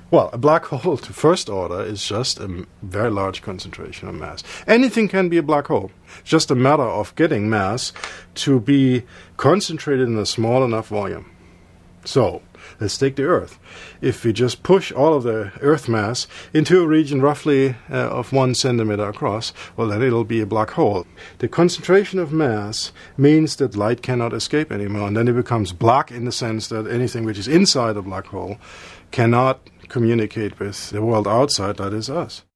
Well, a black hole to first order is just a very large concentration of mass. Anything can be a black hole. It's just a matter of getting mass to be concentrated in a small enough volume. So, let's take the Earth. If we just push all of the Earth mass into a region roughly of 1 centimeter across, well, then it'll be a black hole. The concentration of mass means that light cannot escape anymore, and then it becomes black in the sense that anything which is inside a black hole cannot communicate with the world outside, that is us.